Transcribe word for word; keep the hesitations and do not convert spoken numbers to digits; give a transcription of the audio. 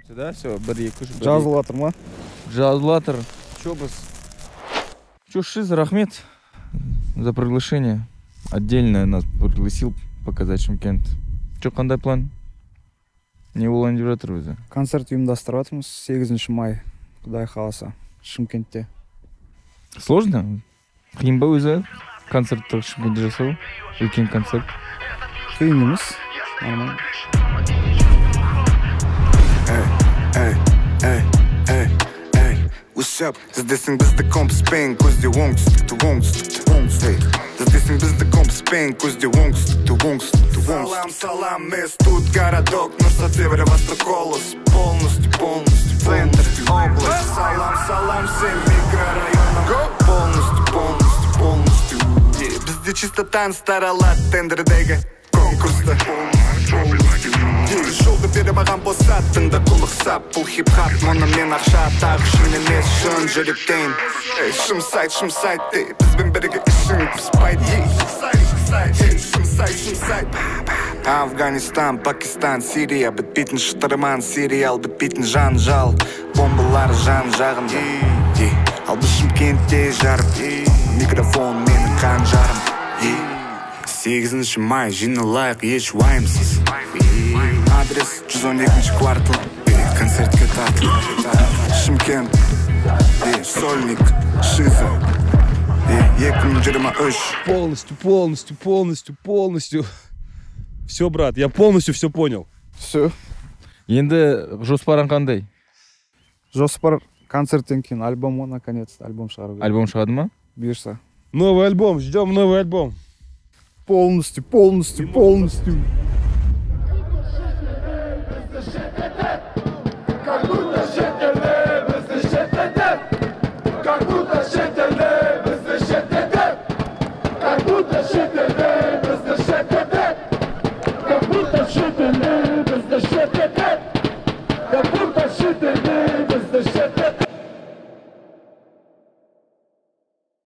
Да, все, бір екі үш. Жазылып жатыр ма? Жазылып жатыр. Чё біз? Чё, Шиз, рахмет за приглашение. Отдельно нас пригласил показать Шымкент. Чё, қандай план? Не болайын деп жатыр өзі? Концерт ұйымдастырып жатырмыз сегізінші май, Құдай қаласа, Шымкентте. Сложно? Қиын ба өзі концертті Шымкентте жасау? Үлкен концерт. Қиын емес, нормально. Эй, эй, эй, эй, what's up? Здесің бізді компспен, көзде оңтүстікті, оңтүстікті, оңтүстікті. Здесің бізді компспен, көзде оңтүстікті, оңтүстікті. Салам, салам, mēs тут городок, но северо-восток голос. Полностью, полностью, центр область. Салам, салам, всем микрорайонам. Полностью, полностью, полностью. Бізде чистотан старалат тендердегі конкурста. Жолды беріп аған босаттың да құлық сап. Бұл хип-хап, мұны мен ақша тағы шын емес шын жүректен. Шымсайт, шымсайт, бізбен бірге ішін піспайды. Шымсайт, шымсайт. Афганистан, Пакистан, Сирия, бітпейтін шытырман, сериал, бітпейтін жан-жал. Бомбалар жан-жағым. Ал біз Шымкентте жарып, микрофон менің қанжарым. Сегізінші май, жиналайық еш уайымсыз. Адрес жүз он екінші квартал, концертке тартыл. Шымкент, Сольник, Шиза, екі мың жиырма үш. Полностью, полностью, полностью, полностью. Все, брат, я полностью все понял. Все. Енді жоспарың қандай? Жоспар концерттен кейін альбомы, наконец-то альбом шығару. Альбом шығады ма? Бұйырса. Новый альбом, ждем новый альбом. Полностью, полностью, полностью. Как будто